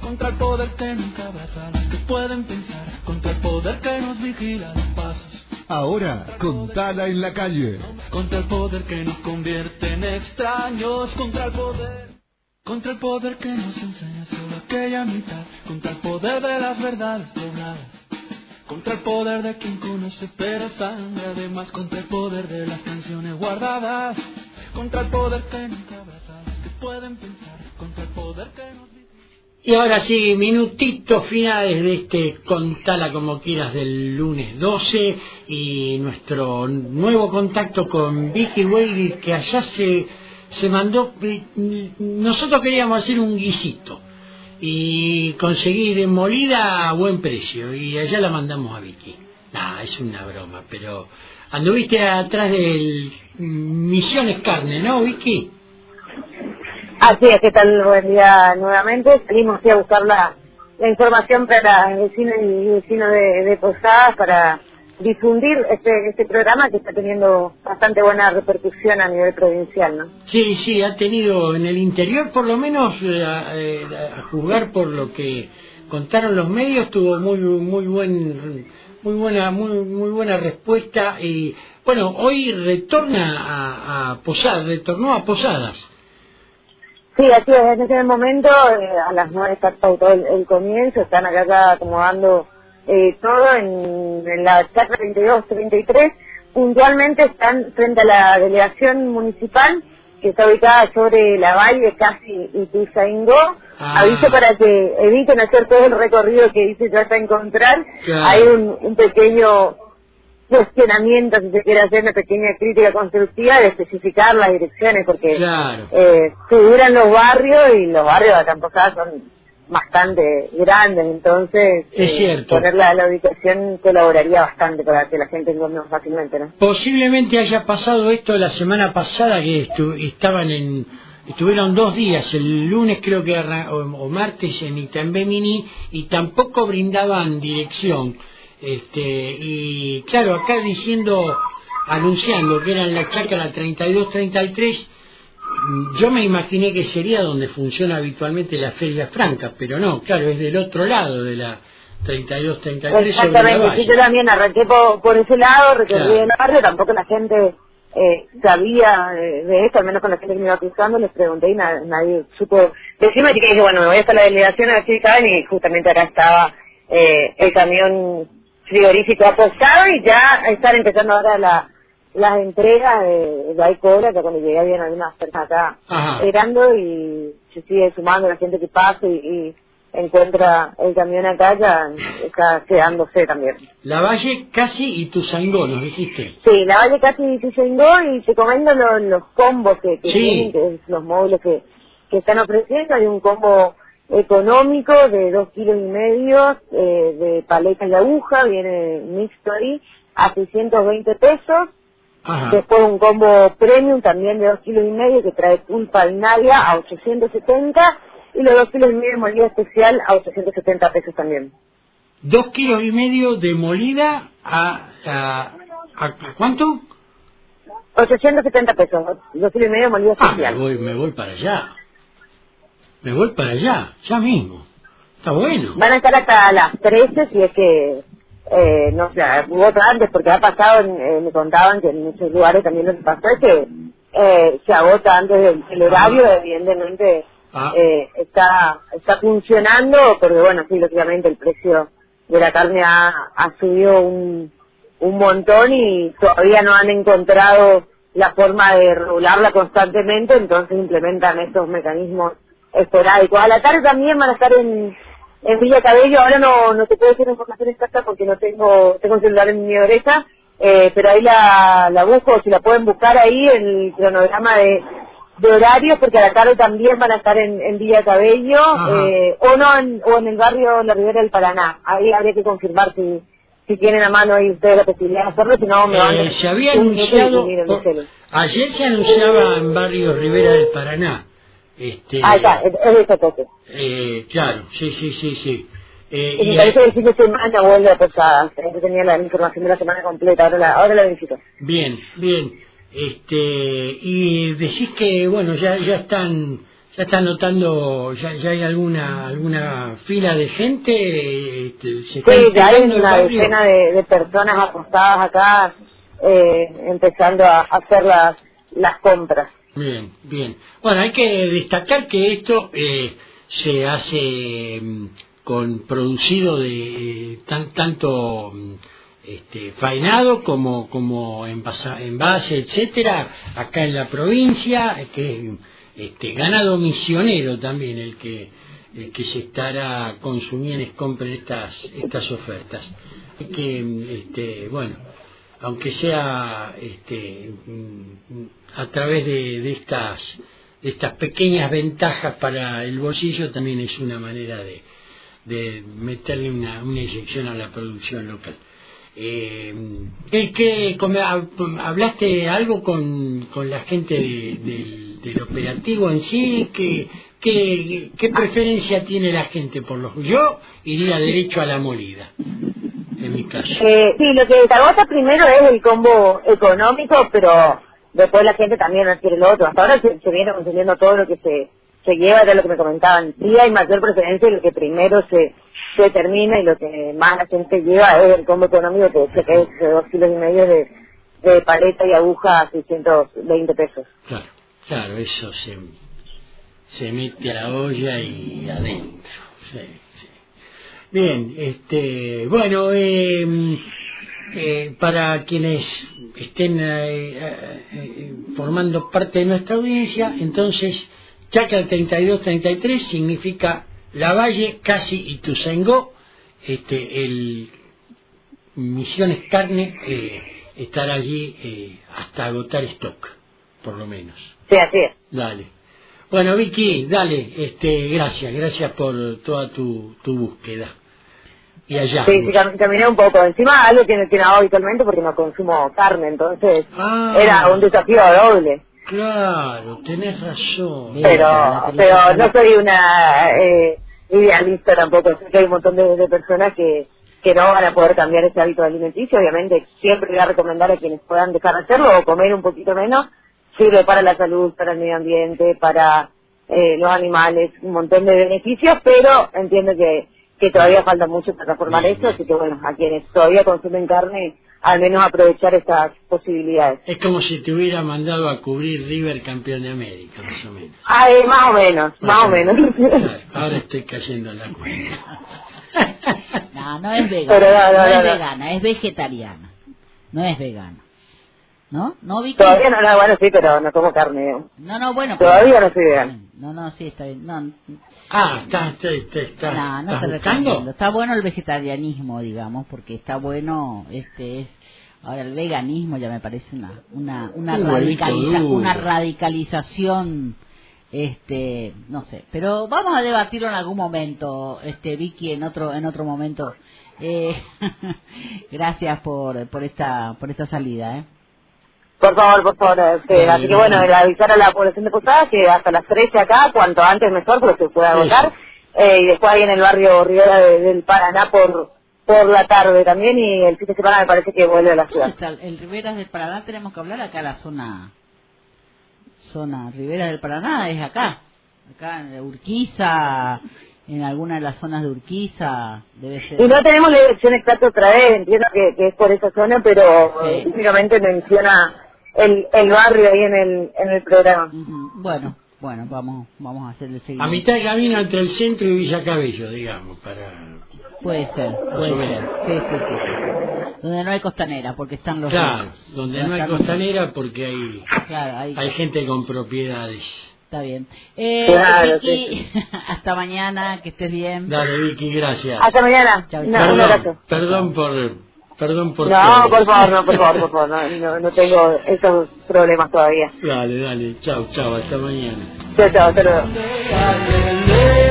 contra el poder que nunca abraza a los que pueden pensar, contra el poder que nos vigila los pasos. Ahora, contala en la calle. Contra el poder que nos convierte en extraños, contra el poder que nos enseña solo aquella mitad, contra el poder de las verdades dobladas, contra el poder de quien conoce pero sangre además, contra el poder de las canciones guardadas, contra el poder que nunca abraza a los que pueden pensar, contra el poder que nos... Y ahora sí, minutitos finales de este Contala como quieras del lunes 12 y nuestro nuevo contacto con Vicky Weigl, que allá se mandó. Nosotros queríamos hacer un guisito y conseguir molida a buen precio y allá la mandamos a Vicky. Es una broma, pero anduviste atrás del Misiones Carne, ¿no, Vicky? Así es, ¿qué tal? Buen día nuevamente. Salimos a buscar la información para vecinos y vecinos de Posadas para difundir este programa que está teniendo bastante buena repercusión a nivel provincial, ¿no? Sí, ha tenido en el interior, por lo menos a juzgar por lo que contaron los medios, tuvo muy buena respuesta y bueno, hoy retornó a Posadas. Sí, así es, en ese momento, a las 9 está pautado el comienzo, están acá ya acomodando todo en la chacra 32-33, puntualmente están frente a la delegación municipal, que está ubicada sobre la valle casi Ituzaingó. Aviso para que eviten hacer todo el recorrido que dice ya hasta encontrar. Claro. Hay un pequeño cuestionamiento, si se quiere hacer una pequeña crítica constructiva de especificar las direcciones, porque claro, figuran los barrios y los barrios acá en Posadas son bastante grandes, entonces es cierto, poner la ubicación colaboraría bastante para que la gente encuentre más fácilmente, ¿no? Posiblemente haya pasado esto la semana pasada, que estuvieron 2 días, el lunes creo que o martes en Itambemini, y tampoco brindaban dirección. Y claro, acá anunciando que era en la chacra 32-33, yo me imaginé que sería donde funciona habitualmente la Feria Franca, pero no, claro, es del otro lado de la 32-33. Exactamente, sí, yo también arranqué por ese lado, recorrí el barrio, tampoco la gente sabía de esto, al menos con la gente que me iba cruzando, les pregunté y nadie supo decirme, así que dije, bueno, me voy hasta la delegación a ver si estaban, y justamente acá estaba el camión frigorífico apostado y ya están empezando ahora las entregas de alcohol. Ya cuando llegué habían algunas personas acá esperando y se sigue sumando la gente que pasa y encuentra el camión acá, ya está quedándose también. La Valle casi Ituzaingó, nos dijiste. Sí, la Valle casi Ituzaingó, y te comento los combos que tienen, que es los módulos que están ofreciendo. Hay un combo económico de 2,5 kilos de paleta y aguja, viene mixto ahí, a 620 pesos. Después un combo premium también de 2,5 kilos que trae pulpa binaria a 870, y los 2,5 kilos de molida especial a 870 pesos también. 2,5 kilos de molida ¿a cuánto? 870 pesos, 2,5 kilos de molida especial. Me voy para allá. Ya mismo. Está bueno. Van a estar hasta las 13, si es que, no sé, hubo otra antes, porque ha pasado, me contaban que en muchos lugares también lo que pasó es que se agota antes del horario, evidentemente está funcionando, porque bueno, sí, lógicamente el precio de la carne ha subido un montón y todavía no han encontrado la forma de regularla constantemente, entonces implementan estos mecanismos esporádicos. A la tarde también van a estar en Villa Cabello. Ahora no te puedo decir la información exacta porque no tengo un celular en mi oreja, pero ahí la busco, si la pueden buscar ahí en el cronograma de horarios, porque a la tarde también van a estar en Villa Cabello, o en el barrio La Ribera del Paraná. Ahí habría que confirmar si tienen a mano ahí ustedes la posibilidad de hacerlo, si no me van a... Se había anunciado, ayer se anunciaba en barrio Ribera del Paraná. Está, es de ese toque. Claro, sí. Y me parece que el fin de semana vuelve a Posadas. Yo tenía la información de la semana completa, ahora la verifico. Bien. Y decís que, bueno, ya están ¿Ya está notando, ya hay alguna fila de gente? ¿Se está Sí, ya hay integrando el una barrio? decena de personas apostadas acá, empezando a hacer las compras. Bien, bien. Bueno, hay que destacar que esto se hace producido de tanto faenado como envase, etcétera, acá en la provincia, que ganado misionero también el que se estará consumiendo, compre estas ofertas. Hay que bueno, aunque sea a través de estas pequeñas ventajas para el bolsillo, también es una manera de meterle una inyección a la producción local. ¿Hablaste algo con la gente del operativo en sí? ¿Qué preferencia tiene la gente por los? Yo iría derecho a la molida, en mi caso. Sí, lo que se agota primero es el combo económico, pero después la gente también adquiere lo otro. Hasta ahora se viene consumiendo todo lo que se lleva, era lo que me comentaban. Sí hay mayor preferencia y lo que primero se termina y lo que más la gente lleva es el combo económico, que es de 2,5 kilos de paleta y aguja a 620 pesos. Claro, eso se mete a la olla y adentro. Sí. Bien, bueno, para quienes estén formando parte de nuestra audiencia, entonces Chacra 3233 significa Lavalle, Casi y Ituzaingó. El Misiones Carne estará allí hasta agotar stock, por lo menos. Sí, así es. Dale. Bueno, Vicky, dale, gracias por toda tu búsqueda. Y allá. Sí, caminé un poco. Encima algo que no hago habitualmente porque no consumo carne, entonces era un desafío doble. Claro, tenés razón. Pero no soy una idealista tampoco. Sé que hay un montón de personas que no van a poder cambiar ese hábito alimenticio. Obviamente siempre voy a recomendar a quienes puedan dejar de hacerlo o comer un poquito menos. Sirve para la salud, para el medio ambiente, para los animales, un montón de beneficios, pero entiendo que todavía falta mucho para transformar eso, así que bueno, a quienes todavía consumen carne, al menos aprovechar estas posibilidades. Es como si te hubiera mandado a cubrir River campeón de América, más o menos. Más o menos. Claro, ahora estoy cayendo en la cuenta. No es vegana, no es vegana, es vegetariana, no es vegana. ¿No, Vicky? Todavía no, bueno, sí, pero no como carne. No, bueno. Todavía no soy vegano. No, sí, está bien. No, está se recomiendo. Está bueno el vegetarianismo, digamos, porque está bueno, ahora el veganismo ya me parece una radicalización, no sé, pero vamos a debatirlo en algún momento, Vicky, en otro momento. Gracias por esta salida, Por favor, así que bueno, el avisar a la población de Posadas que hasta las 13 acá, cuanto antes mejor, porque se puede agotar, y después ahí en el barrio Rivera del Paraná por la tarde también, y el fin de semana me parece que vuelve a la ciudad. El Rivera del Paraná tenemos que hablar acá, la zona Rivera del Paraná es acá en Urquiza, en alguna de las zonas de Urquiza, debe ser. Y no tenemos la dirección exacta otra vez, entiendo que es por esa zona, pero específicamente menciona el barrio ahí en el programa. Bueno, vamos a hacer el seguimiento. A mitad de camino entre el centro y Villa Cabello, digamos, para... Puede ser. Sí. Donde no hay costanera, porque están los... Claro, donde no hay costanera porque hay gente con propiedades. Está bien. Claro, Vicky, hasta mañana, que estés bien. Dale, Vicky, gracias. Hasta mañana. Chau, un abrazo. Perdón por No, todo. por favor, no tengo esos problemas todavía. Dale, chau, hasta mañana. Chao, hasta luego.